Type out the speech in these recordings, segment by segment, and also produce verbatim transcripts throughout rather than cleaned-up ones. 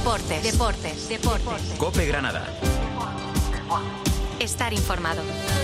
Deportes, deportes, deportes. COPE Granada. Estar informado.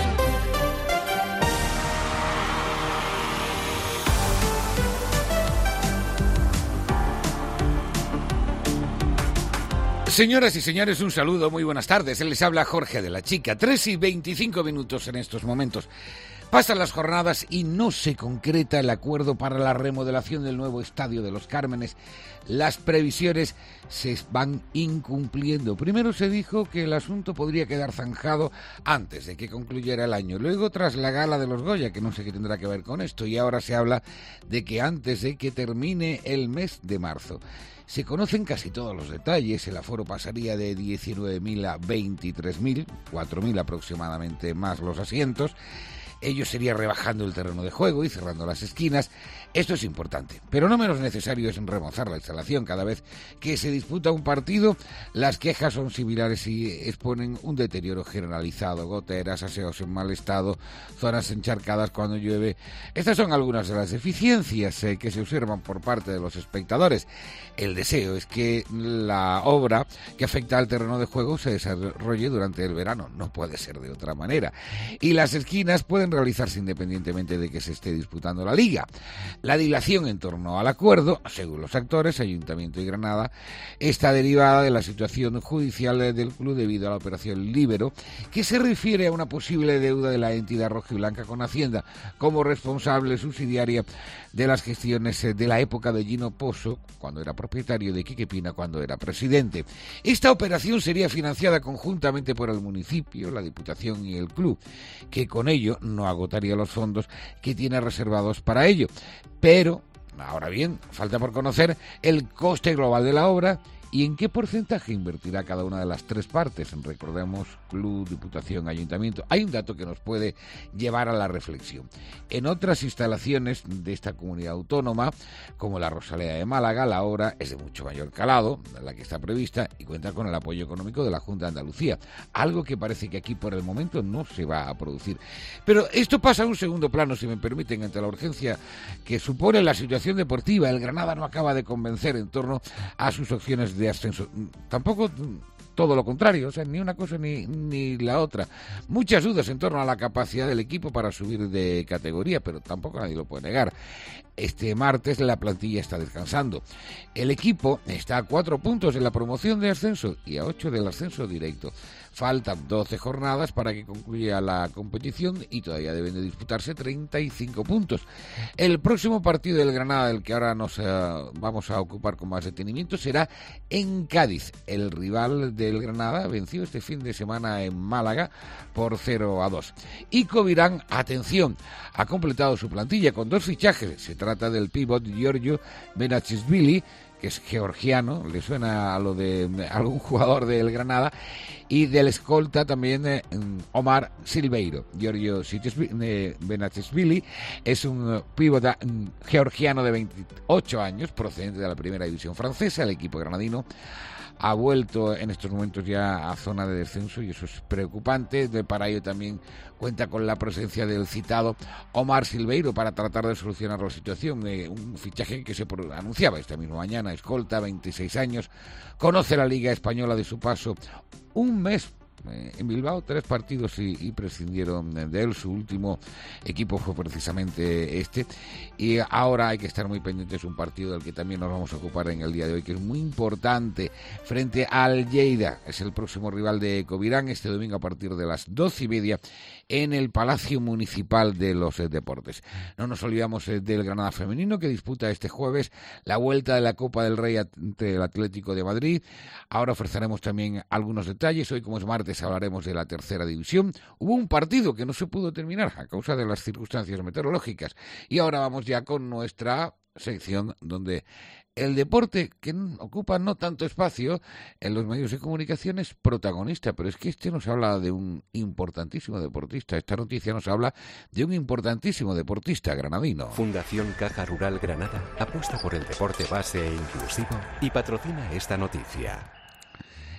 Señoras y señores, un saludo, muy buenas tardes. Les habla Jorge de la Chica. Tres y veinticinco minutos en estos momentos. Pasan las jornadas y no se concreta el acuerdo para la remodelación del nuevo Estadio de los Cármenes. Las previsiones se van incumpliendo. Primero se dijo que el asunto podría quedar zanjado antes de que concluyera el año. Luego, tras la gala de los Goya, que no sé qué tendrá que ver con esto, y ahora se habla de que antes de que termine el mes de marzo. Se conocen casi todos los detalles. El aforo pasaría de diecinueve mil a veintitrés mil, cuatro mil aproximadamente más los asientos. Ello sería rebajando el terreno de juego y cerrando las esquinas. Esto es importante, pero no menos necesario es remozar la instalación. Cada vez que se disputa un partido, las quejas son similares y exponen un deterioro generalizado: goteras, aseos en mal estado, zonas encharcadas cuando llueve. Estas son algunas de las deficiencias eh, que se observan por parte de los espectadores. El deseo es que la obra que afecta al terreno de juego se desarrolle durante el verano. No puede ser de otra manera. Y las esquinas pueden realizarse independientemente de que se esté disputando la Liga. La dilación en torno al acuerdo, según los actores, Ayuntamiento y Granada, está derivada de la situación judicial del club debido a la operación Líbero, que se refiere a una posible deuda de la entidad rojiblanca con Hacienda como responsable subsidiaria de las gestiones de la época de Gino Pozo, cuando era propietario, de Quique Pina, cuando era presidente. Esta operación sería financiada conjuntamente por el municipio, la Diputación y el club, que con ello no agotaría los fondos que tiene reservados para ello. Pero, ahora bien, falta por conocer el coste global de la obra y en qué porcentaje invertirá cada una de las tres partes. Recordemos, club, diputación, ayuntamiento. Hay un dato que nos puede llevar a la reflexión. En otras instalaciones de esta comunidad autónoma, como la Rosaleda de Málaga, la obra es de mucho mayor calado, la que está prevista, y cuenta con el apoyo económico de la Junta de Andalucía, algo que parece que aquí por el momento no se va a producir. Pero esto pasa a un segundo plano, si me permiten, ante la urgencia que supone la situación deportiva. El Granada no acaba de convencer en torno a sus opciones de ascenso. Tampoco todo lo contrario, o sea, ni una cosa ni, ni la otra. Muchas dudas en torno a la capacidad del equipo para subir de categoría, pero tampoco nadie lo puede negar. Este martes la plantilla está descansando. El equipo está a cuatro puntos de la promoción de ascenso y a ocho del ascenso directo. Faltan doce jornadas para que concluya la competición y todavía deben de disputarse treinta y cinco puntos. El próximo partido del Granada, del que ahora nos uh, vamos a ocupar con más detenimiento, será en Cádiz. El rival del Granada venció este fin de semana en Málaga por cero a dos. Y Covirán, atención, ha completado su plantilla con dos fichajes. Se trata del pívot Giorgio Benachishvili, que es georgiano, le suena a lo de algún jugador del Granada, y del escolta también eh, Omar Silveiro. Giorgio Benachishvili es un pívot georgiano de veintiocho años, procedente de la primera división francesa. El equipo granadino ha vuelto en estos momentos ya a zona de descenso y eso es preocupante. De para ello también cuenta con la presencia del citado Omar Silveiro para tratar de solucionar la situación. Eh, un fichaje que se anunciaba esta misma mañana. Escolta, veintiséis años, conoce la Liga Española de su paso un mes eh, en Bilbao, tres partidos y, y prescindieron de él. Su último equipo fue precisamente este y ahora hay que estar muy pendientes de un partido del que también nos vamos a ocupar en el día de hoy, que es muy importante, frente al Lleida. Es el próximo rival de Covirán este domingo a partir de las doce y media en el Palacio Municipal de los eh, Deportes. No nos olvidamos eh, del Granada femenino, que disputa este jueves la vuelta de la Copa del Rey ante el Atlético de Madrid. Ahora ofreceremos también algunos detalles. Hoy, como es martes, hablaremos de la tercera división. Hubo un partido que no se pudo terminar a causa de las circunstancias meteorológicas. Y ahora vamos ya con nuestra sección donde el deporte, que ocupa no tanto espacio en los medios de comunicación, es protagonista, pero es que este nos habla de un importantísimo deportista. Esta noticia nos habla de un importantísimo deportista granadino. Fundación Caja Rural Granada apuesta por el deporte base e inclusivo y patrocina esta noticia.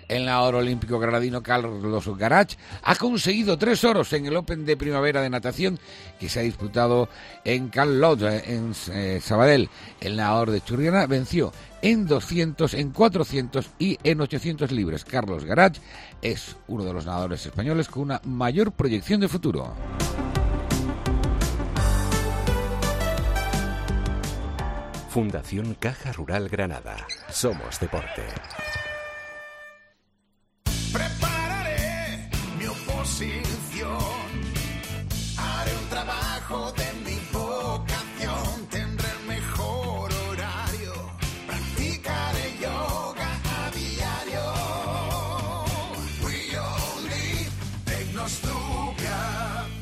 El nadador olímpico granadino Carlos Garach ha conseguido tres oros en el Open de primavera de natación que se ha disputado en Can Lot, en eh, Sabadell. El nadador de Churriana venció en doscientos, en cuatrocientos y en ochocientos libres. Carlos Garach es uno de los nadadores españoles con una mayor proyección de futuro. Fundación Caja Rural Granada. Somos deporte. Prepararé mi oposición, haré un trabajo de mi vocación, tendré el mejor horario, practicaré yoga a diario. We all need Tecnostupia.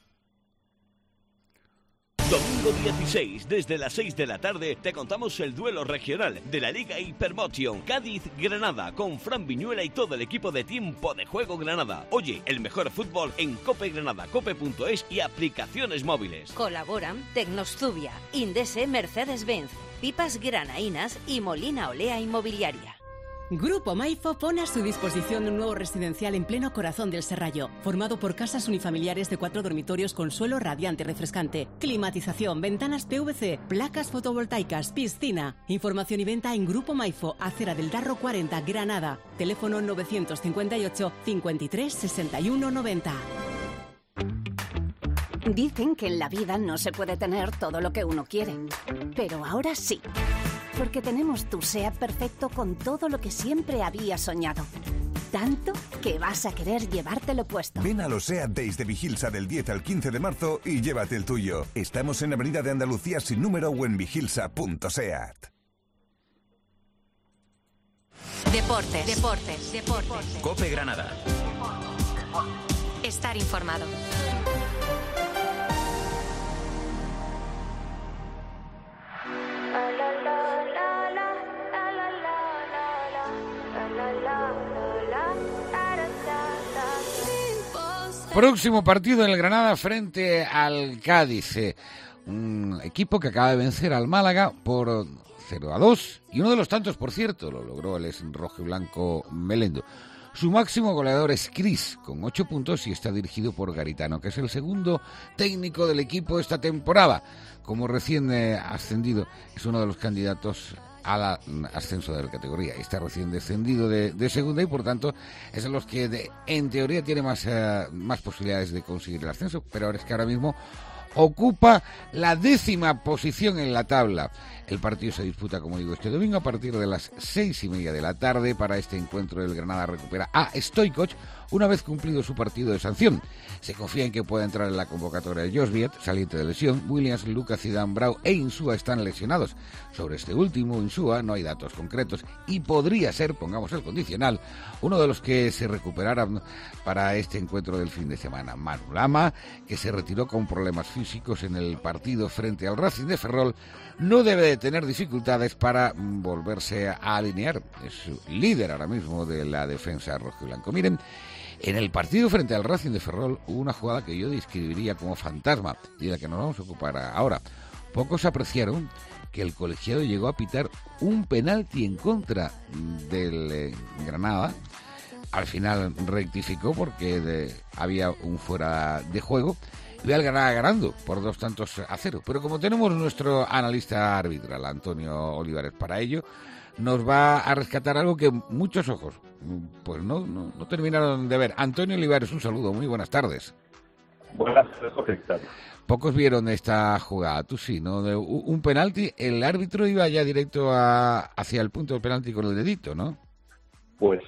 Domingo dieciséis, desde las seis de la tarde, te contamos el duelo regional de la Liga Hypermotion Cádiz-Granada, con Fran Viñuela y todo el equipo de Tiempo de Juego Granada. Oye, el mejor fútbol en Cope Granada, cope punto es y aplicaciones móviles. Colaboran Tecnostubia, Indese Mercedes-Benz, Pipas Granaínas y Molina Olea Inmobiliaria. Grupo Maifo pone a su disposición un nuevo residencial en pleno corazón del Serrallo, formado por casas unifamiliares de cuatro dormitorios con suelo radiante y refrescante, climatización, ventanas P V C, placas fotovoltaicas, piscina. Información y venta en Grupo Maifo, Acera del Darro cuarenta, Granada. Teléfono novecientos cincuenta y ocho, cincuenta y tres, sesenta y uno, noventa. Dicen que en la vida no se puede tener todo lo que uno quiere, pero ahora sí. Porque tenemos tu SEAT perfecto con todo lo que siempre habías soñado. Tanto que vas a querer llevártelo puesto. Ven a los SEAT Days de Vigilsa del diez al quince de marzo y llévate el tuyo. Estamos en la Avenida de Andalucía sin número o en vigilsa punto seat. Deportes, deportes, deportes. Cope Granada. Estar informado. Próximo partido en el Granada frente al Cádiz, eh, un equipo que acaba de vencer al Málaga por cero a dos, y uno de los tantos, por cierto, lo logró el ex rojo y blanco Melendo. Su máximo goleador es Cris, con ocho puntos, y está dirigido por Garitano, que es el segundo técnico del equipo esta temporada. Como recién eh, ascendido, es uno de los candidatos al ascenso de la categoría. Está recién descendido de, de segunda y por tanto es de los que de, en teoría tiene más, uh, más posibilidades de conseguir el ascenso, pero ahora es que ahora mismo ocupa la décima posición en la tabla. El partido se disputa, como digo, este domingo a partir de las seis y media de la tarde. Para este encuentro el Granada recupera a Stoichkov una vez cumplido su partido de sanción. Se confía en que pueda entrar en la convocatoria de Josviet, saliente de lesión. Williams, Lucas, Zidane, Brau e Insúa están lesionados. Sobre este último, Insúa, no hay datos concretos y podría ser, pongamos el condicional, uno de los que se recuperarán para este encuentro del fin de semana. Manu Lama, que se retiró con problemas físicos en el partido frente al Racing de Ferrol, no debe de tener dificultades para volverse a alinear. Es líder ahora mismo de la defensa rojo y blanco. Miren, en el partido frente al Racing de Ferrol hubo una jugada que yo describiría como fantasma y de la que nos vamos a ocupar ahora. Pocos apreciaron que el colegiado llegó a pitar un penalti en contra del eh, Granada. Al final rectificó porque de, había un fuera de juego. Y al Granada ganando por dos tantos a cero. Pero como tenemos nuestro analista arbitral, Antonio Olivares, para ello, nos va a rescatar algo que muchos ojos pues no, no, no terminaron de ver. Antonio Olivares, un saludo, muy buenas tardes. Buenas tardes, Jorge. Pocos vieron esta jugada, tú sí, ¿no? De un penalti, el árbitro iba ya directo a, hacia el punto del penalti con el dedito, ¿no? Pues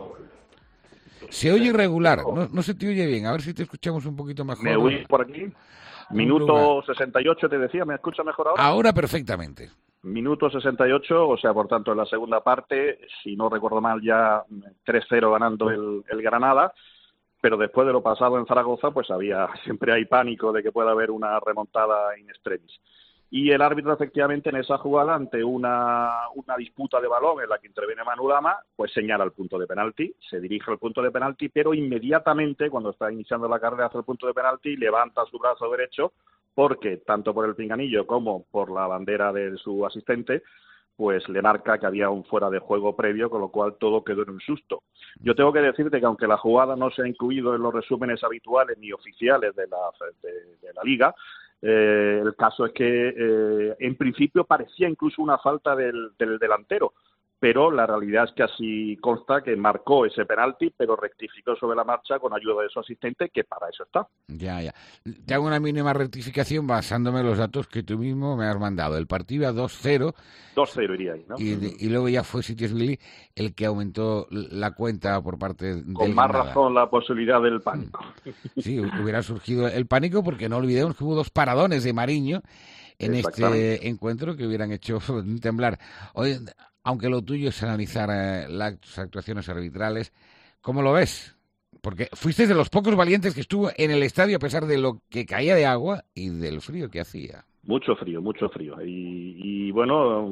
se oye irregular, no, no se te oye bien, a ver si te escuchamos un poquito mejor. ¿Me oís por aquí? Minuto sesenta y ocho te decía, ¿me escucha mejor ahora? Ahora perfectamente. Minuto sesenta y ocho, o sea, por tanto, en la segunda parte, si no recuerdo mal, ya tres cero ganando el, el Granada, pero después de lo pasado en Zaragoza, pues había siempre hay pánico de que pueda haber una remontada in extremis. Y el árbitro, efectivamente, en esa jugada, ante una, una disputa de balón en la que interviene Manu Lama, pues señala el punto de penalti, se dirige al punto de penalti, pero inmediatamente, cuando está iniciando la carrera hacia el punto de penalti, levanta su brazo derecho, porque tanto por el pinganillo como por la bandera de su asistente, pues le marca que había un fuera de juego previo, con lo cual todo quedó en un susto. Yo tengo que decirte que aunque la jugada no se ha incluido en los resúmenes habituales ni oficiales de la, de, de la Liga, eh, el caso es que eh, en principio parecía incluso una falta del, del delantero, pero la realidad es que así consta que marcó ese penalti, pero rectificó sobre la marcha con ayuda de su asistente, que para eso está. Ya, ya. Te hago una mínima rectificación basándome en los datos que tú mismo me has mandado. El partido iba dos cero. dos cero iría ahí, ¿no? Y, de, y luego ya fue Sitiesvili el que aumentó la cuenta por parte del Con más Granada. razón la posibilidad del pánico. Sí, hubiera surgido el pánico porque no olvidemos que hubo dos paradones de Mariño en este encuentro que hubieran hecho temblar. Oye, aunque lo tuyo es analizar eh, las actuaciones arbitrales, ¿cómo lo ves? Porque fuiste de los pocos valientes que estuvo en el estadio a pesar de lo que caía de agua y del frío que hacía. Mucho frío, mucho frío. Y, y bueno,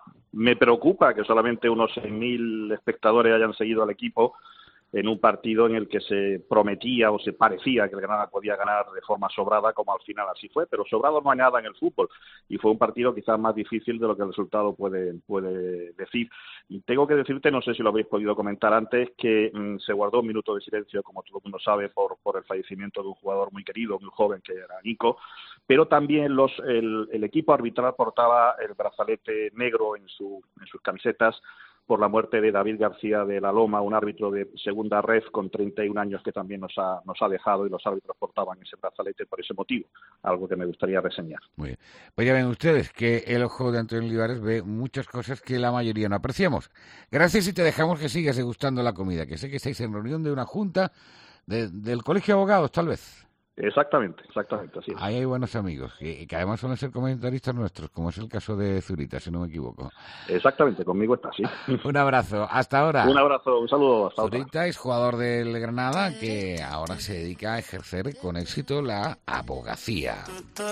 me preocupa que solamente unos seis mil espectadores hayan seguido al equipo en un partido en el que se prometía o se parecía que el Granada podía ganar de forma sobrada, como al final así fue, pero sobrado no hay nada en el fútbol, y fue un partido quizás más difícil de lo que el resultado puede, puede decir. Y tengo que decirte, no sé si lo habéis podido comentar antes, que mmm, se guardó un minuto de silencio, como todo el mundo sabe, por, por el fallecimiento de un jugador muy querido, muy joven, que era Nico, pero también los, el, el equipo arbitral portaba el brazalete negro en, su, en sus camisetas, por la muerte de David García de la Loma, un árbitro de segunda ref con treinta y un años que también nos ha, nos ha dejado, y los árbitros portaban ese brazalete por ese motivo, algo que me gustaría reseñar. Muy bien. Pues ya ven ustedes que el ojo de Antonio Olivares ve muchas cosas que la mayoría no apreciamos. Gracias, y te dejamos que sigas degustando la comida, que sé que estáis en reunión de una junta de, del Colegio de Abogados, tal vez. Exactamente, exactamente, así es. Ahí hay buenos amigos, que, que además suelen ser comentaristas nuestros, como es el caso de Zurita, si no me equivoco. Exactamente, conmigo está, sí. Un abrazo, hasta ahora. Un abrazo, un saludo, hasta ahora. Zurita es jugador del Granada, que ahora se dedica a ejercer con éxito la abogacía.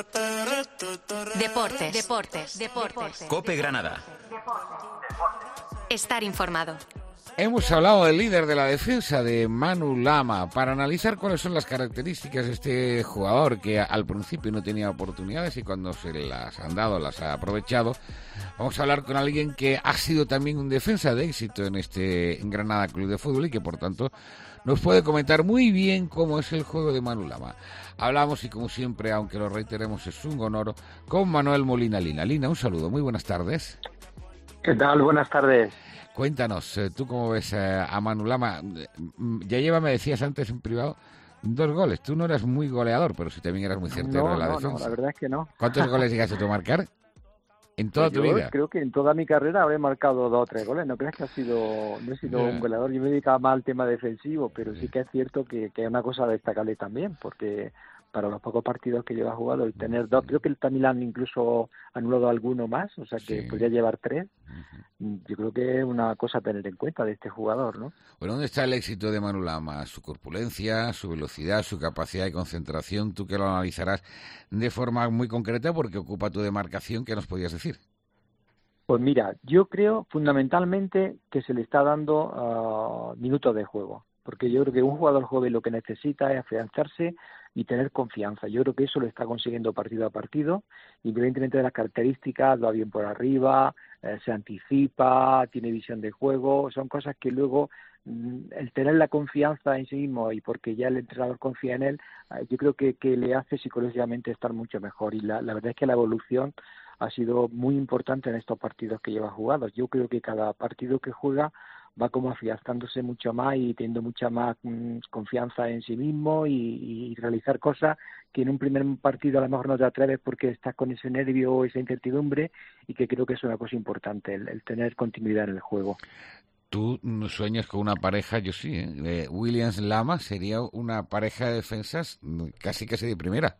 Deportes, deportes, deportes. COPE Granada. Estar informado. Hemos hablado del líder de la defensa, de Manu Lama, para analizar cuáles son las características de este jugador que al principio no tenía oportunidades y cuando se las han dado las ha aprovechado. Vamos a hablar con alguien que ha sido también un defensa de éxito en este en Granada Club de Fútbol y que por tanto nos puede comentar muy bien cómo es el juego de Manu Lama. Hablamos, y como siempre, aunque lo reiteremos, es un honor, con Manuel Molina Lina. Lina, un saludo, muy buenas tardes. ¿Qué tal? Buenas tardes. Cuéntanos, ¿tú cómo ves a Manu Lama? Ya lleva, me decías antes en privado, dos goles. Tú no eras muy goleador, pero sí también eras muy certero no, en la no, defensa. No, la verdad es que no. ¿Cuántos goles llegaste tú a marcar en toda pues tu yo vida? Creo que en toda mi carrera habré marcado dos o tres goles. No crees que ha sido, no he sido yeah. un goleador. Yo me dedicaba más al tema defensivo, pero sí, sí que es cierto que, que es una cosa destacable también, porque para los pocos partidos que lleva jugado, el tener dos, creo que el Tamilán incluso ha anulado alguno más, o sea que sí. podría llevar tres. Uh-huh. Yo creo que es una cosa a tener en cuenta de este jugador, ¿no? Bueno, ¿dónde está el éxito de Manu Lama? Su corpulencia, su velocidad, su capacidad de concentración, tú que lo analizarás de forma muy concreta porque ocupa tu demarcación, ¿qué nos podías decir? Pues mira, yo creo fundamentalmente que se le está dando uh, minutos de juego, porque yo creo que un jugador joven lo que necesita es afianzarse y tener confianza. Yo creo que eso lo está consiguiendo partido a partido, independientemente de las características, va bien por arriba, eh, se anticipa, tiene visión de juego, son cosas que luego mm, el tener la confianza en sí mismo y porque ya el entrenador confía en él, eh, yo creo que, que le hace psicológicamente estar mucho mejor, y la, la verdad es que la evolución ha sido muy importante en estos partidos que lleva jugados. Yo creo que cada partido que juega va como afianzándose mucho más y teniendo mucha más mmm, confianza en sí mismo y, y realizar cosas que en un primer partido a lo mejor no te atreves porque estás con ese nervio o esa incertidumbre, y que creo que es una cosa importante, el, el tener continuidad en el juego. Tú sueñas con una pareja, yo sí, ¿eh? Williams Lama sería una pareja de defensas casi casi de primera.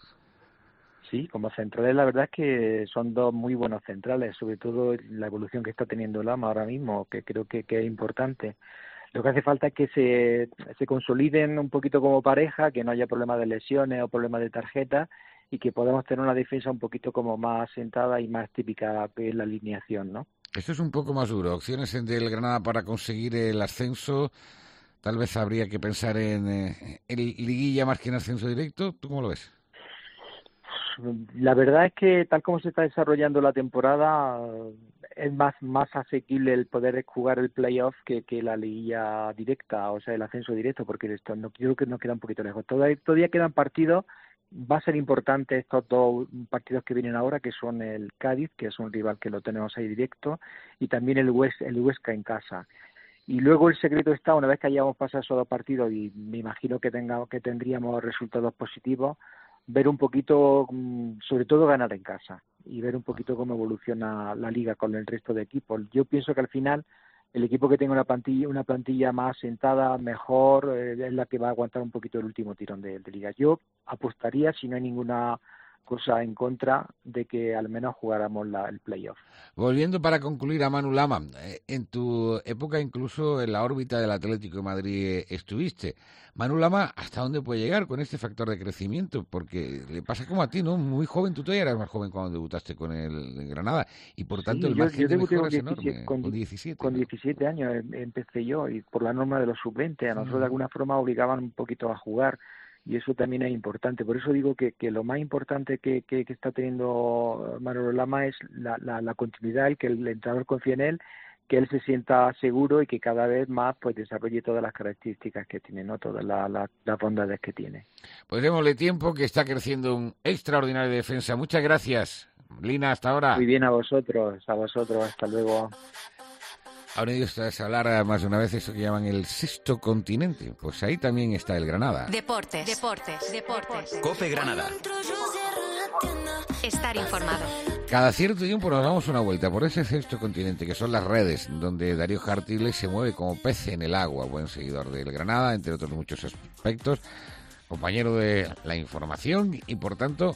Sí, como centrales la verdad es que son dos muy buenos centrales, sobre todo la evolución que está teniendo Lama ahora mismo, que creo que, que es importante. Lo que hace falta es que se, se consoliden un poquito como pareja, que no haya problemas de lesiones o problemas de tarjeta, y que podamos tener una defensa un poquito como más sentada y más típica en la alineación, ¿no? Esto es un poco más duro. Opciones del Granada para conseguir el ascenso, tal vez habría que pensar en, eh, en liguilla más que en ascenso directo. ¿Tú cómo lo ves? la verdad es que tal como se está desarrollando la temporada, es más más asequible el poder jugar el playoff que, que la liguilla directa, o sea, el ascenso directo, porque esto no, creo que nos queda un poquito lejos. Todavía, todavía quedan partidos. Va a ser importante estos dos partidos que vienen ahora, que son el Cádiz, que es un rival que lo tenemos ahí directo, y también el, Hues, el Huesca en casa. Y luego el secreto está, una vez que hayamos pasado esos dos partidos, y me imagino que tenga, que tendríamos resultados positivos, ver un poquito, sobre todo ganar en casa, y ver un poquito cómo evoluciona la liga con el resto de equipos. Yo pienso que al final el equipo que tenga una plantilla, una plantilla más sentada, mejor, eh, es la que va a aguantar un poquito el último tirón de, de liga. Yo apostaría, si no hay ninguna cosa en contra, de que al menos jugáramos la, el playoff. Volviendo para concluir a Manu Lama, eh, en tu época incluso en la órbita del Atlético de Madrid eh, estuviste. Manu Lama, ¿hasta dónde puede llegar con este factor de crecimiento? Porque le pasa como a ti, ¿no? Muy joven, tú todavía eras más joven cuando debutaste con el Granada, y por tanto sí, el margen yo, yo de mejora es enorme. Con, con diecisiete, con ¿no? diecisiete años empecé yo, y por la norma de los sub veinte, a nosotros mm. de alguna forma obligaban un poquito a jugar, y eso también es importante. Por eso digo que, que lo más importante que, que, que está teniendo Manolo Lama es la, la, la continuidad, el que el entrenador confíe en él, que él se sienta seguro y que cada vez más pues desarrolle todas las características que tiene, no todas la, la, las bondades que tiene. Pues démosle tiempo, que está creciendo un extraordinario defensa. Muchas gracias, Lina, hasta ahora. Muy bien, a vosotros, a vosotros, hasta luego. Ahora ellos hablar más de una vez eso que llaman el sexto continente. Pues ahí también está el Granada. Deportes, deportes, deportes. COPE Granada. Estar informado. Cada cierto tiempo nos damos una vuelta por ese sexto continente, que son las redes, donde Darío Jartile se mueve como pez en el agua, buen seguidor del Granada, entre otros muchos aspectos, compañero de la información y, por tanto,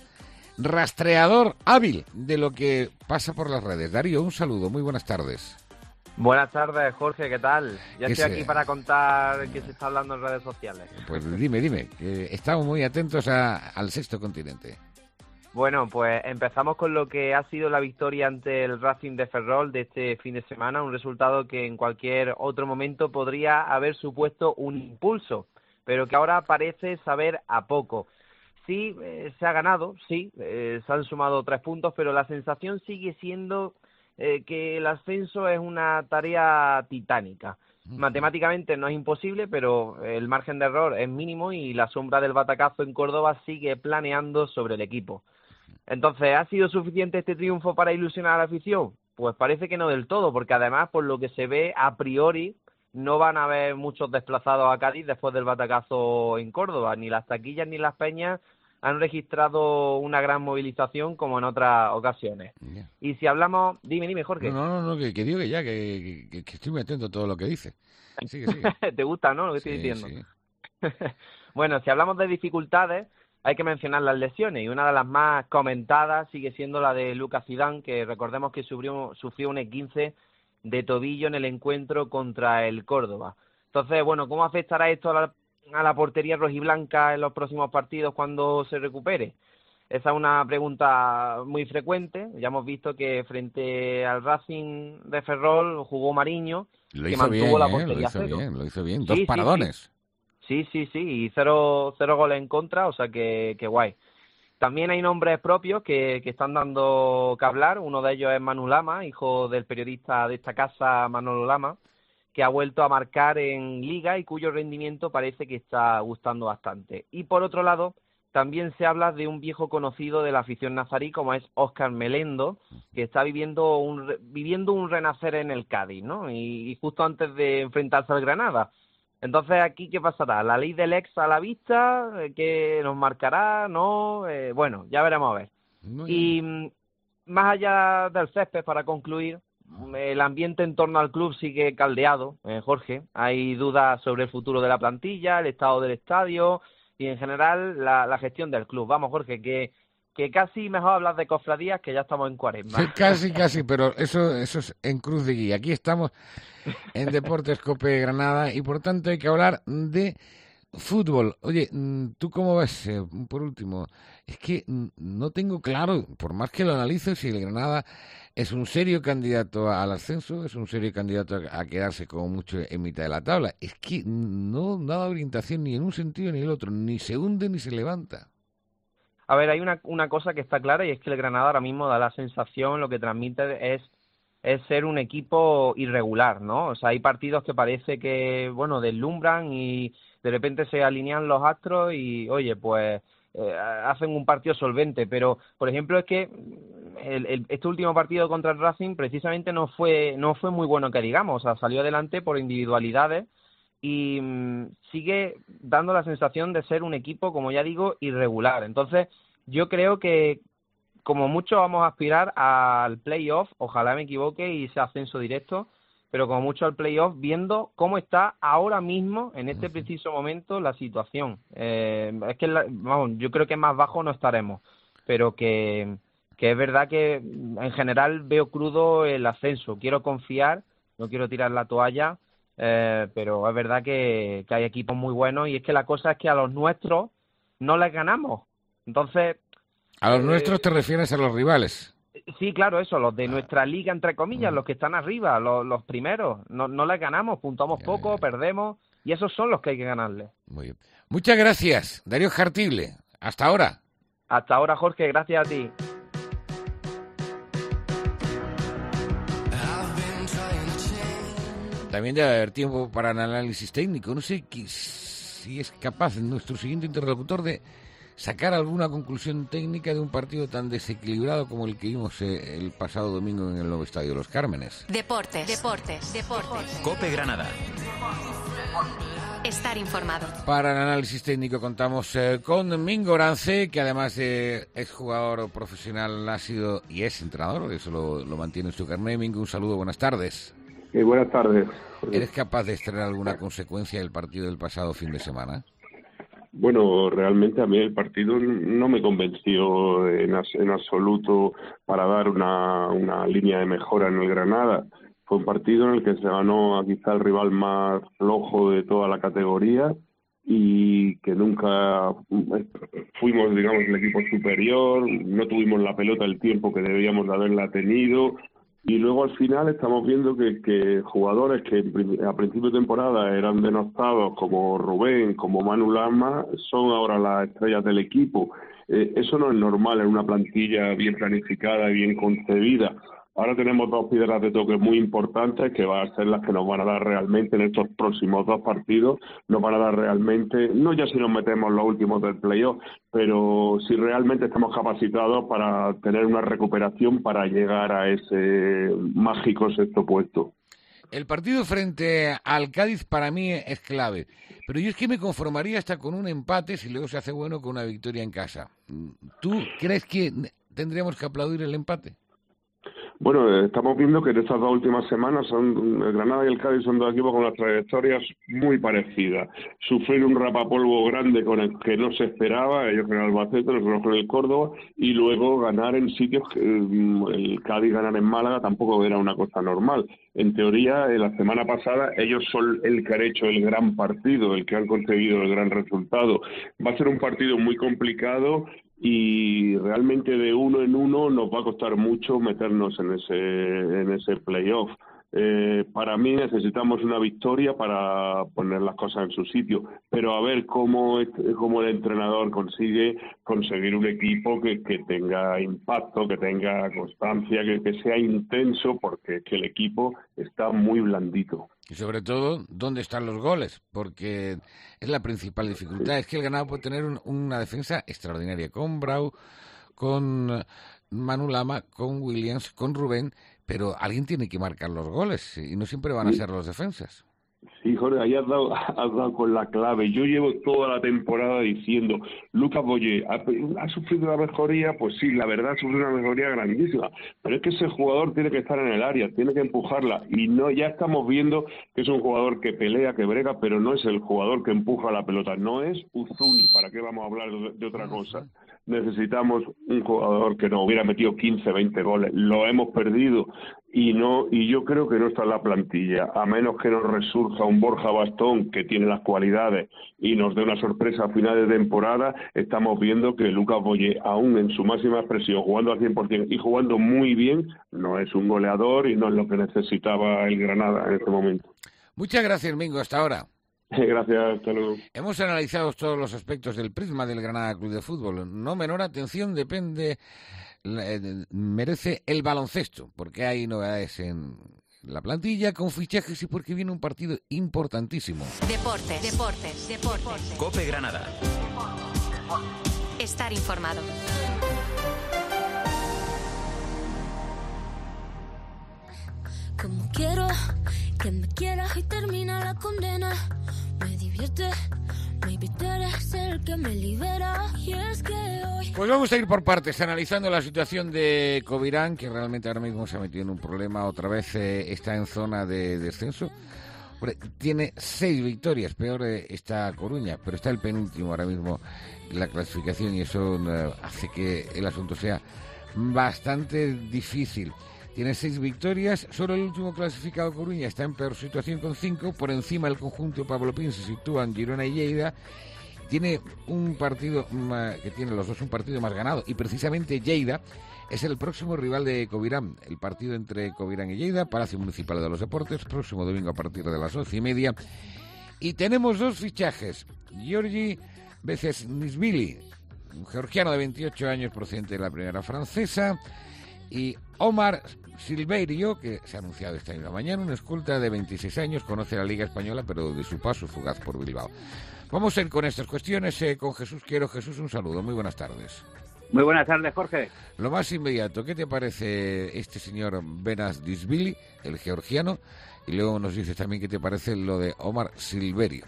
rastreador hábil de lo que pasa por las redes. Darío, un saludo, muy buenas tardes. Buenas tardes, Jorge, ¿qué tal? Ya estoy se... aquí para contar qué se está hablando en redes sociales. Pues dime, dime, que estamos muy atentos a, al sexto continente. Bueno, pues empezamos con lo que ha sido la victoria ante el Racing de Ferrol de este fin de semana, un resultado que en cualquier otro momento podría haber supuesto un impulso, pero que ahora parece saber a poco. Sí, eh, se ha ganado, sí, eh, se han sumado tres puntos, pero la sensación sigue siendo eh, que el ascenso es una tarea titánica. Matemáticamente no es imposible, pero el margen de error es mínimo y la sombra del batacazo en Córdoba sigue planeando sobre el equipo. Entonces, ¿ha sido suficiente este triunfo para ilusionar a la afición? Pues parece que no del todo, porque además, por lo que se ve, a priori, no van a haber muchos desplazados a Cádiz después del batacazo en Córdoba. Ni las taquillas ni las peñas han registrado una gran movilización como en otras ocasiones. Yeah. Y si hablamos... Dime, dime, Jorge. No, no, no, que, que digo que ya, que, que, que estoy muy atento a todo lo que dice. Sigue, sigue. ¿Te gusta, no, lo que estoy sí, diciendo? Sí. Bueno, si hablamos de dificultades, hay que mencionar las lesiones, y una de las más comentadas sigue siendo la de Lucas Zidane, que recordemos que sufrió, sufrió un esguince de tobillo en el encuentro contra el Córdoba. Entonces, bueno, ¿cómo afectará esto a la, a la portería rojiblanca en los próximos partidos cuando se recupere? Esa es una pregunta muy frecuente. Ya hemos visto que frente al Racing de Ferrol jugó Mariño, lo que hizo mantuvo bien, la ¿eh? portería Lo hizo cero. bien, lo hizo bien. Dos sí, paradones. Sí, sí. Sí, sí, sí, y cero, cero goles en contra, o sea que, que guay. También hay nombres propios que, que están dando que hablar. Uno de ellos es Manu Lama, hijo del periodista de esta casa, Manolo Lama, que ha vuelto a marcar en Liga y cuyo rendimiento parece que está gustando bastante. Y por otro lado, también se habla de un viejo conocido de la afición nazarí, como es Óscar Melendo, que está viviendo un, viviendo un renacer en el Cádiz, ¿no? Y, y justo antes de enfrentarse al Granada. Entonces, ¿aquí qué pasará? ¿La ley del ex a la vista? ¿Qué nos marcará? ¿No? Eh, bueno, ya veremos a ver. Muy y bien. Más allá del césped, para concluir, el ambiente en torno al club sigue caldeado, eh, Jorge. Hay dudas sobre el futuro de la plantilla, el estado del estadio y, en general, la, la gestión del club. Vamos, Jorge, que... que casi mejor hablar de cofradías, que ya estamos en cuaresma. Sí, casi, casi, pero eso eso es en Cruz de Guía. Aquí estamos en Deportes COPE Granada y por tanto hay que hablar de fútbol. Oye, ¿tú cómo ves? Eh, por último, es que no tengo claro, por más que lo analizo, si el Granada es un serio candidato al ascenso, es un serio candidato a quedarse como mucho en mitad de la tabla. Es que no da orientación ni en un sentido ni en el otro, ni se hunde ni se levanta. A ver, hay una, una cosa que está clara y es que el Granada ahora mismo da la sensación, lo que transmite es es ser un equipo irregular, ¿no? O sea, hay partidos que parece que, bueno, deslumbran y de repente se alinean los astros y, oye, pues eh, hacen un partido solvente. Pero, por ejemplo, es que el, el, este último partido contra el Racing precisamente no fue no fue muy bueno que digamos. O sea, salió adelante por individualidades y mmm, sigue dando la sensación de ser un equipo, como ya digo, irregular. Entonces, yo creo que como mucho vamos a aspirar al playoff, ojalá me equivoque y sea ascenso directo, pero como mucho al playoff, viendo cómo está ahora mismo, en este preciso momento, la situación. Eh, es que, la, vamos, yo creo que más bajo no estaremos, pero que, que es verdad que en general veo crudo el ascenso. Quiero confiar, no quiero tirar la toalla, eh, pero es verdad que, que hay equipos muy buenos y es que la cosa es que a los nuestros no les ganamos. Entonces... ¿A los eh, nuestros te refieres a los rivales? Sí, claro, eso, los de nuestra liga, entre comillas, mm. los que están arriba, los, los primeros. No, no les ganamos, puntuamos ya, poco, ya. perdemos, y esos son los que hay que ganarles. Muy bien. Muchas gracias, Darío Jartible. Hasta ahora. Hasta ahora, Jorge, gracias a ti. También debe haber tiempo para el análisis técnico. No sé si es capaz nuestro siguiente interlocutor de sacar alguna conclusión técnica de un partido tan desequilibrado como el que vimos eh, el pasado domingo en el nuevo Estadio de los Cármenes. Deportes, deportes, deportes. COPE Granada. Estar informado. Para el análisis técnico contamos eh, con Mingo Orance, que además de exjugador profesional ha sido y es entrenador, eso lo, lo mantiene en su carnet. Mingo, un saludo, buenas tardes. Eh, buenas tardes. ¿Eres capaz de extraer alguna consecuencia del partido del pasado fin de semana? Bueno, realmente a mí el partido no me convenció en, en absoluto para dar una, una línea de mejora en el Granada. Fue un partido en el que se ganó a quizá el rival más flojo de toda la categoría y que nunca fuimos, digamos, el equipo superior, no tuvimos la pelota el tiempo que debíamos de haberla tenido. Y luego al final estamos viendo que, que jugadores que a principio de temporada eran denostados como Rubén, como Manu Lama, son ahora las estrellas del equipo. Eh, eso no es normal en una plantilla bien planificada y bien concebida. Ahora tenemos dos piedras de toque muy importantes que van a ser las que nos van a dar realmente en estos próximos dos partidos, nos van a dar realmente, no ya si nos metemos los últimos del playoff, pero si realmente estamos capacitados para tener una recuperación para llegar a ese mágico sexto puesto. El partido frente al Cádiz para mí es clave, pero yo es que me conformaría hasta con un empate si luego se hace bueno con una victoria en casa. ¿Tú crees que tendríamos que aplaudir el empate? Bueno, estamos viendo que en estas dos últimas semanas son el Granada y el Cádiz son dos equipos con las trayectorias muy parecidas. Sufrir un rapapolvo grande con el que no se esperaba, ellos con el Albacete, nosotros con el Córdoba, y luego ganar en sitios que el Cádiz ganar en Málaga tampoco era una cosa normal. En teoría, la semana pasada ellos son el que han hecho el gran partido, el que han conseguido el gran resultado. Va a ser un partido muy complicado y realmente de uno en uno nos va a costar mucho meternos en ese en ese playoff. Eh, para mí necesitamos una victoria para poner las cosas en su sitio, pero a ver cómo, cómo el entrenador consigue conseguir un equipo que, que tenga impacto, que tenga constancia, que, que sea intenso, porque que el equipo está muy blandito. Y sobre todo, ¿dónde están los goles? Porque es la principal dificultad. Sí. Es que el Granada puede tener un, una defensa extraordinaria con Brau, con Manu Lama, con Williams, con Rubén, pero alguien tiene que marcar los goles y no siempre van a ser los defensas. Sí, Jorge, ahí has dado, has dado con la clave. Yo llevo toda la temporada diciendo, Lucas Boyé, ¿ha, ¿ha sufrido una mejoría? Pues sí, la verdad, ha sufrido una mejoría grandísima. Pero es que ese jugador tiene que estar en el área, tiene que empujarla. Y no, ya estamos viendo que es un jugador que pelea, que brega, pero no es el jugador que empuja la pelota. No es Uzuni, ¿para qué vamos a hablar de, de otra cosa? Necesitamos un jugador que nos hubiera metido quince, veinte goles. Lo hemos perdido. Y no y yo creo que no está en la plantilla, a menos que nos resurja un Borja Bastón que tiene las cualidades y nos dé una sorpresa a final de temporada. Estamos viendo que Lucas Boyé, aún en su máxima expresión, jugando al cien por ciento y jugando muy bien, no es un goleador y no es lo que necesitaba el Granada en este momento. Muchas gracias, Mingo, hasta ahora. Gracias, hasta luego. Hemos analizado todos los aspectos del prisma del Granada Club de Fútbol. No menor atención depende, eh, merece el baloncesto, porque hay novedades en la plantilla con fichajes y porque viene un partido importantísimo. Deportes, deportes, deportes. COPE Granada. Estar informado. Como quiero que me quieras y termina la condena. Me divierte, maybe tú eres el que me libera. Y es que hoy... Pues vamos a ir por partes, analizando la situación de Covirán, que realmente ahora mismo se ha metido en un problema. Otra vez eh, está en zona de descenso. Hombre, tiene seis victorias, peor eh, está Coruña, pero está el penúltimo ahora mismo en la clasificación y eso eh, hace que el asunto sea bastante difícil. Tiene seis victorias, solo el último clasificado Coruña está en peor situación con cinco, por encima del conjunto Pablo Pin se sitúan Girona y Lleida. Tiene un partido más, que tiene los dos un partido más ganado y precisamente Lleida es el próximo rival de Covirán. El partido entre Covirán y Lleida, Palacio Municipal de los Deportes, próximo domingo a partir de las once y media. Y tenemos dos fichajes, Giorgi Bezesnisvili, un georgiano de veintiocho años procedente de la primera francesa, y Omar Silverio, que se ha anunciado esta misma mañana, un escolta de veintiséis años, conoce la Liga Española, pero de su paso fugaz por Bilbao. Vamos a ir con estas cuestiones eh, con Jesús Quiero. Jesús, un saludo, muy buenas tardes. Muy buenas tardes, Jorge. Lo más inmediato, ¿qué te parece este señor Bezesnisvili, el georgiano? Y luego nos dices también qué te parece lo de Omar Silverio.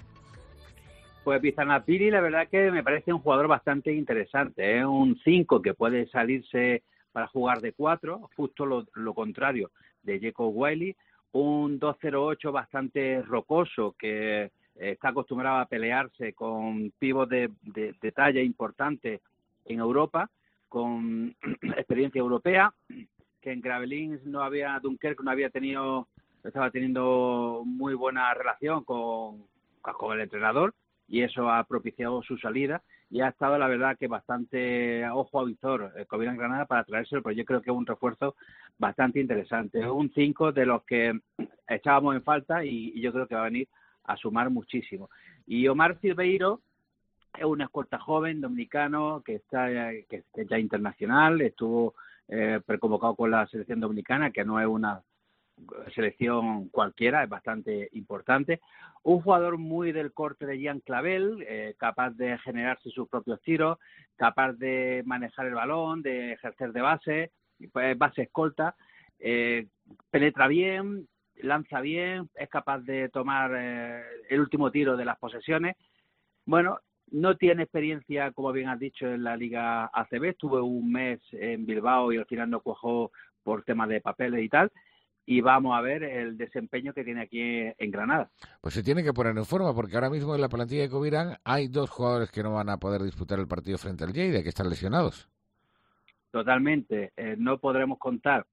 Pues Bezesnisvili, la verdad que me parece un jugador bastante interesante, ¿eh? Un cinco que puede salirse para jugar de cuatro, justo lo, lo contrario de Jacob Wiley, un dos cero ocho bastante rocoso que eh, está acostumbrado a pelearse con pibos de, de, de talla importante en Europa, con experiencia europea, que en Gravelines no había, Dunkerque no había tenido, estaba teniendo muy buena relación con, con el entrenador y eso ha propiciado su salida. Y ha estado, la verdad, que bastante ojo a visor eh, Covirán Granada para traérselo, pero yo creo que es un refuerzo bastante interesante. Es un cinco de los que echábamos en falta y, y yo creo que va a venir a sumar muchísimo. Y Omar Silveiro es un escolta joven dominicano que está que, que es ya internacional, estuvo eh, preconvocado con la selección dominicana, que no es una selección cualquiera, es bastante importante. Un jugador muy del corte de Jean Clavel, eh, capaz de generarse sus propios tiros, capaz de manejar el balón, de ejercer de base, pues base escolta, eh, penetra bien, lanza bien, es capaz de tomar eh, el último tiro de las posesiones. Bueno, no tiene experiencia, como bien has dicho, en la Liga A C B, estuvo un mes en Bilbao y al final no cuajó por temas de papeles y tal. Y vamos a ver el desempeño que tiene aquí en Granada. Pues se tiene que poner en forma, porque ahora mismo en la plantilla de Covirán hay dos jugadores que no van a poder disputar el partido frente al Lleida, que están lesionados. Totalmente. Eh, no podremos contar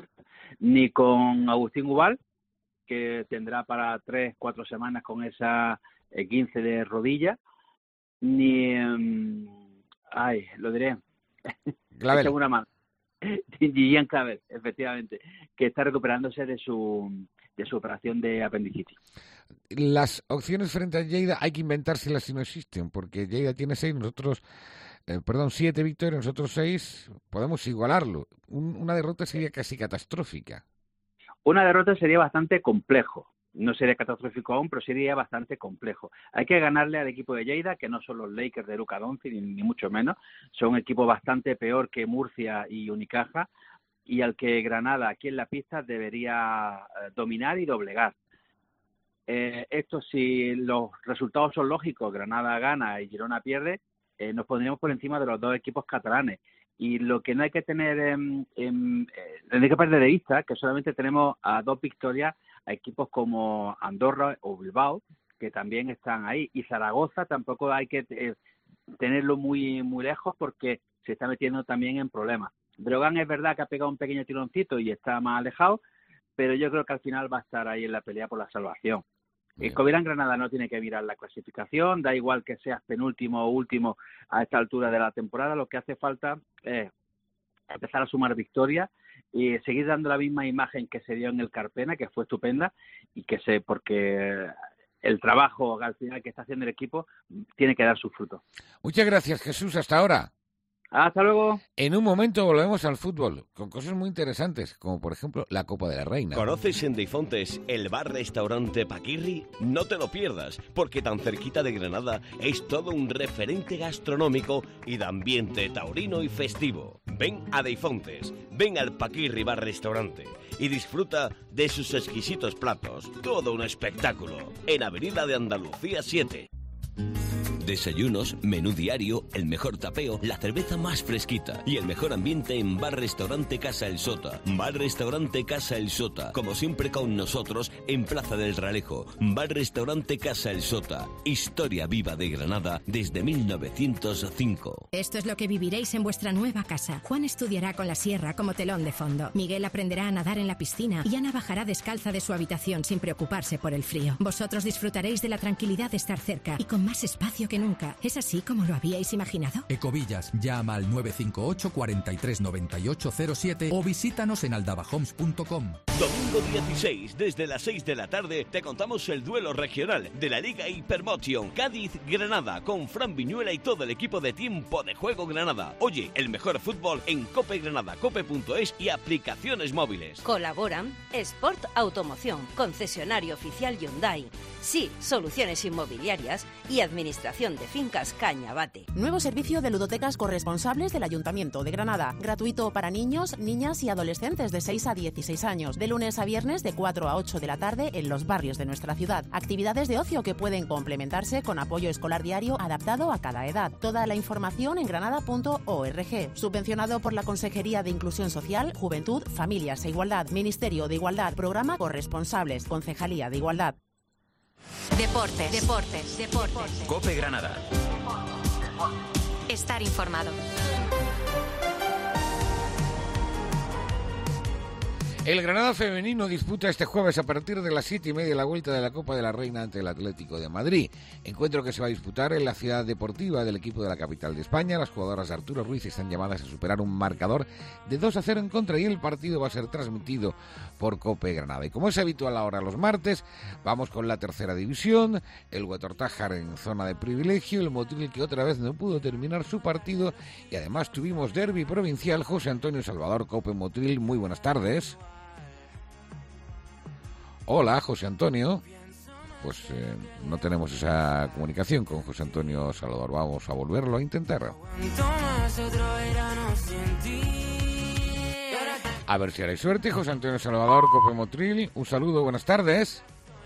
ni con Agustín Ubal, que tendrá para tres, cuatro semanas con esa eh, quince de rodilla, ni... Um, ay, lo diré. Clavel. una mano. Jean Clavel, efectivamente, que está recuperándose de su de su operación de apendicitis. Las opciones frente a Lleida hay que inventárselas si no existen, porque Lleida tiene seis, nosotros, eh, perdón, siete victorias, nosotros seis, podemos igualarlo. Un, una derrota sería casi catastrófica. Una derrota sería bastante complejo. No sería catastrófico aún, pero sería bastante complejo. Hay que ganarle al equipo de Lleida, que no son los Lakers de Luka Doncic, ni, ni mucho menos. Son un equipo bastante peor que Murcia y Unicaja, y al que Granada, aquí en la pista, debería eh, dominar y doblegar. Eh, esto, si los resultados son lógicos, Granada gana y Girona pierde, eh, nos pondríamos por encima de los dos equipos catalanes. Y lo que no hay que tener en, en, eh, no hay que perder de vista, que solamente tenemos a dos victorias a equipos como Andorra o Bilbao, que también están ahí. Y Zaragoza tampoco hay que eh, tenerlo muy muy lejos porque se está metiendo también en problemas. Breogán es verdad que ha pegado un pequeño tironcito y está más alejado, pero yo creo que al final va a estar ahí en la pelea por la salvación. El Covirán Granada no tiene que mirar la clasificación, da igual que seas penúltimo o último a esta altura de la temporada, lo que hace falta es empezar a sumar victorias y seguir dando la misma imagen que se dio en el Carpena, que fue estupenda, y que sé, porque el trabajo al final que está haciendo el equipo tiene que dar sus frutos. Muchas gracias, Jesús. Hasta ahora. Hasta luego. En un momento volvemos al fútbol, con cosas muy interesantes, como por ejemplo la Copa de la Reina. ¿Conoces en Deifontes el bar-restaurante Paquirri? No te lo pierdas, porque tan cerquita de Granada es todo un referente gastronómico y de ambiente taurino y festivo. Ven a Deifontes, ven al Paquirri bar-restaurante y disfruta de sus exquisitos platos. Todo un espectáculo, en Avenida de Andalucía siete. Desayunos, menú diario, el mejor tapeo, la cerveza más fresquita y el mejor ambiente en Bar Restaurante Casa El Sota. Bar Restaurante Casa El Sota, como siempre con nosotros en Plaza del Ralejo. Bar Restaurante Casa El Sota, historia viva de Granada desde mil novecientos cinco. Esto es lo que viviréis en vuestra nueva casa. Juan estudiará con la sierra como telón de fondo. Miguel aprenderá a nadar en la piscina y Ana bajará descalza de su habitación sin preocuparse por el frío. Vosotros disfrutaréis de la tranquilidad de estar cerca y con más espacio que nunca. ¿Es así como lo habíais imaginado? Ecovillas, llama al nueve cinco ocho, cuatro tres nueve ocho cero siete o visítanos en aldabahomes punto com. Domingo dieciséis, desde las seis de la tarde, te contamos el duelo regional de la Liga Hypermotion Cádiz-Granada con Fran Viñuela y todo el equipo de Tiempo de Juego Granada. Oye, el mejor fútbol en Cope Granada, cope punto es y aplicaciones móviles. Colaboran Sport Automoción, concesionario oficial Hyundai. Sí, soluciones inmobiliarias y administración de fincas Cañabate. Nuevo servicio de ludotecas corresponsables del Ayuntamiento de Granada. Gratuito para niños, niñas y adolescentes de seis a dieciséis años. De lunes a viernes de cuatro a ocho de la tarde en los barrios de nuestra ciudad. Actividades de ocio que pueden complementarse con apoyo escolar diario adaptado a cada edad. Toda la información en granada punto org. Subvencionado por la Consejería de Inclusión Social, Juventud, Familias e Igualdad. Ministerio de Igualdad. Programa Corresponsables. Concejalía de Igualdad. Deportes, deportes, deportes. Cope Granada. Estar informado. El Granada femenino disputa este jueves a partir de las siete y media la vuelta de la Copa de la Reina ante el Atlético de Madrid. Encuentro que se va a disputar en la ciudad deportiva del equipo de la capital de España. Las jugadoras de Arturo Ruiz están llamadas a superar un marcador de dos a cero en contra y el partido va a ser transmitido por Cope Granada. Y como es habitual ahora los martes, vamos con la tercera división. El Huetortájar en zona de privilegio, el Motril que otra vez no pudo terminar su partido y además tuvimos derbi provincial. José Antonio Salvador, Cope Motril, muy buenas tardes. Hola, José Antonio. Pues eh, no tenemos esa comunicación con José Antonio Salvador. Vamos a volverlo a intentar. A ver si haré suerte. José Antonio Salvador, Cope Motril. Un saludo, buenas tardes.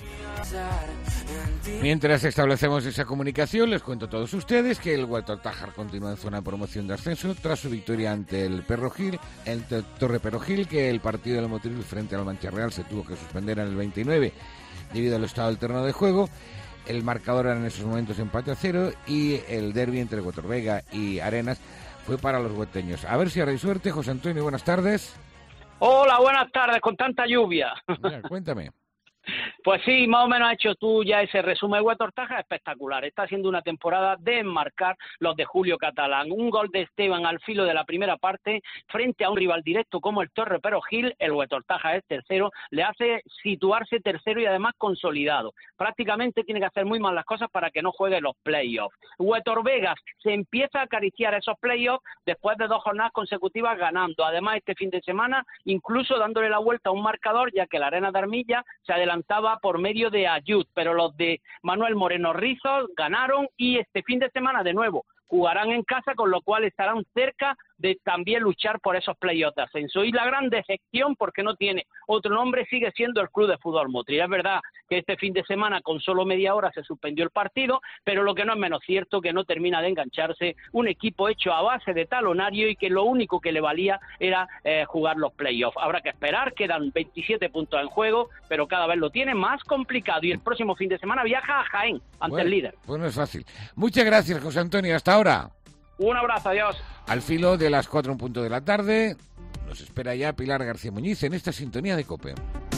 Mientras establecemos esa comunicación, les cuento a todos ustedes que el Huetortájar continúa en zona de promoción de ascenso tras su victoria ante el Perro Gil, el Torre Perro Gil, que el partido del Motril frente al Mancha Real se tuvo que suspender en el veintinueve debido al estado alterno de juego. El marcador era en esos momentos empate a cero y el derbi entre Huetorvega y Arenas fue para los hueteños. A ver si haré suerte. José Antonio, buenas tardes. Hola, buenas tardes, con tanta lluvia. Mira, cuéntame. Pues sí, más o menos has hecho tú ya ese resumen. Huetortájar espectacular, está haciendo una temporada de enmarcar los de Julio Catalán. Un gol de Esteban al filo de la primera parte frente a un rival directo como el Torre Pero Gil. El Huetortájar es tercero, le hace situarse tercero y además consolidado. Prácticamente tiene que hacer muy mal las cosas para que no juegue los playoffs. Huetorvegas se empieza a acariciar esos playoffs después de dos jornadas consecutivas ganando. Además, este fin de semana incluso dándole la vuelta a un marcador, ya que la Arena de Armilla se adelantaba por medio de Ayud, pero los de Manuel Moreno Rizos ganaron y este fin de semana de nuevo jugarán en casa, con lo cual estarán cerca de también luchar por esos playoffs de ascenso. Y la gran decepción, porque no tiene otro nombre, sigue siendo el Club de Fútbol Motril. Es verdad que este fin de semana con solo media hora se suspendió el partido, pero lo que no es menos cierto que no termina de engancharse un equipo hecho a base de talonario y que lo único que le valía era eh, jugar los playoffs. Habrá que esperar, quedan veintisiete puntos en juego, pero cada vez lo tiene más complicado y el próximo fin de semana viaja a Jaén ante bueno, el líder. Pues no es fácil. Muchas gracias, José Antonio. Hasta ahora. Un abrazo, adiós. Al filo de las cuatro en punto de la tarde, nos espera ya Pilar García Muñiz en esta sintonía de COPE.